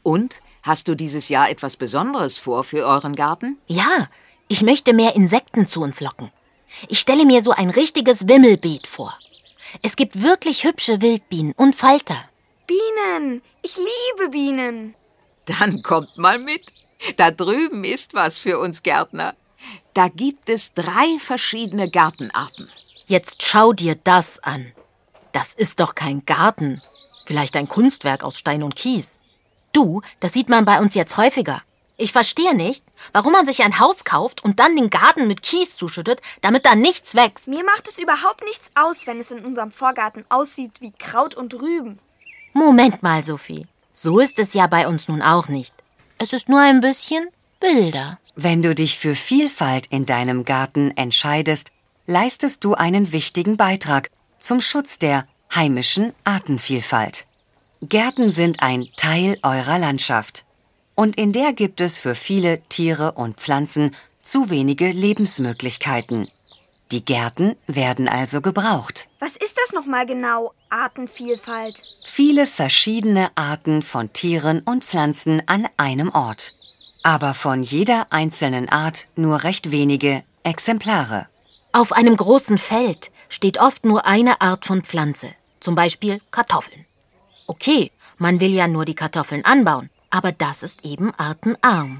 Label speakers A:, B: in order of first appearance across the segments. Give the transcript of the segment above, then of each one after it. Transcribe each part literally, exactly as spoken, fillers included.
A: Und? Hast du dieses Jahr etwas Besonderes vor für euren Garten?
B: Ja, ich möchte mehr Insekten zu uns locken. Ich stelle mir so ein richtiges Wimmelbeet vor. Es gibt wirklich hübsche Wildbienen und Falter.
C: Bienen! Ich liebe Bienen!
A: Dann kommt mal mit. Da drüben ist was für uns Gärtner. Da gibt es drei verschiedene Gartenarten.
B: Jetzt schau dir das an. Das ist doch kein Garten. Vielleicht ein Kunstwerk aus Stein und Kies. Du, das sieht man bei uns jetzt häufiger. Ich verstehe nicht, warum man sich ein Haus kauft und dann den Garten mit Kies zuschüttet, damit da nichts wächst.
C: Mir macht es überhaupt nichts aus, wenn es in unserem Vorgarten aussieht wie Kraut und Rüben.
B: Moment mal, Sophie. So ist es ja bei uns nun auch nicht. Es ist nur ein bisschen wilder.
D: Wenn du dich für Vielfalt in deinem Garten entscheidest, leistest du einen wichtigen Beitrag zum Schutz der heimischen Artenvielfalt. Gärten sind ein Teil eurer Landschaft. Und in der gibt es für viele Tiere und Pflanzen zu wenige Lebensmöglichkeiten. Die Gärten werden also gebraucht.
C: Was ist das nochmal genau, Artenvielfalt?
D: Viele verschiedene Arten von Tieren und Pflanzen an einem Ort. Aber von jeder einzelnen Art nur recht wenige Exemplare.
B: Auf einem großen Feld steht oft nur eine Art von Pflanze, zum Beispiel Kartoffeln. Okay, man will ja nur die Kartoffeln anbauen, aber das ist eben artenarm.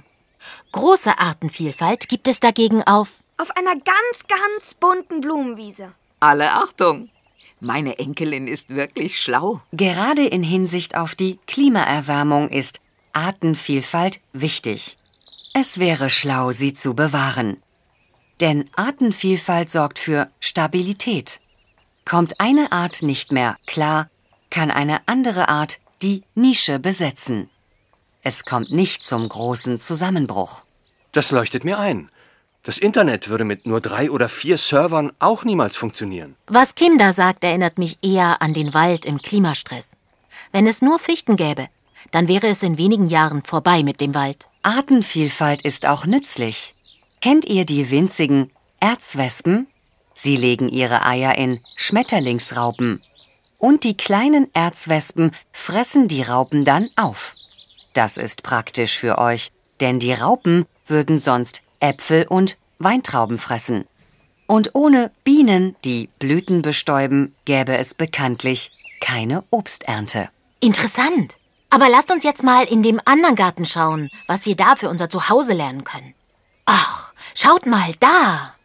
B: Große Artenvielfalt gibt es dagegen auf...
C: Auf einer ganz, ganz bunten Blumenwiese.
A: Alle Achtung! Meine Enkelin ist wirklich schlau.
D: Gerade in Hinsicht auf die Klimaerwärmung ist Artenvielfalt wichtig. Es wäre schlau, sie zu bewahren. Denn Artenvielfalt sorgt für Stabilität. Kommt eine Art nicht mehr klar, kann eine andere Art die Nische besetzen. Es kommt nicht zum großen Zusammenbruch.
E: Das leuchtet mir ein. Das Internet würde mit nur drei oder vier Servern auch niemals funktionieren.
B: Was Kim da sagt, erinnert mich eher an den Wald im Klimastress. Wenn es nur Fichten gäbe, dann wäre es in wenigen Jahren vorbei mit dem Wald.
D: Artenvielfalt ist auch nützlich. Kennt ihr die winzigen Erzwespen? Sie legen ihre Eier in Schmetterlingsraupen. Und die kleinen Erzwespen fressen die Raupen dann auf. Das ist praktisch für euch, denn die Raupen würden sonst Äpfel und Weintrauben fressen. Und ohne Bienen, die Blüten bestäuben, gäbe es bekanntlich keine Obsternte.
B: Interessant. Aber lasst uns jetzt mal in dem anderen Garten schauen, was wir da für unser Zuhause lernen können. Ach, schaut mal da!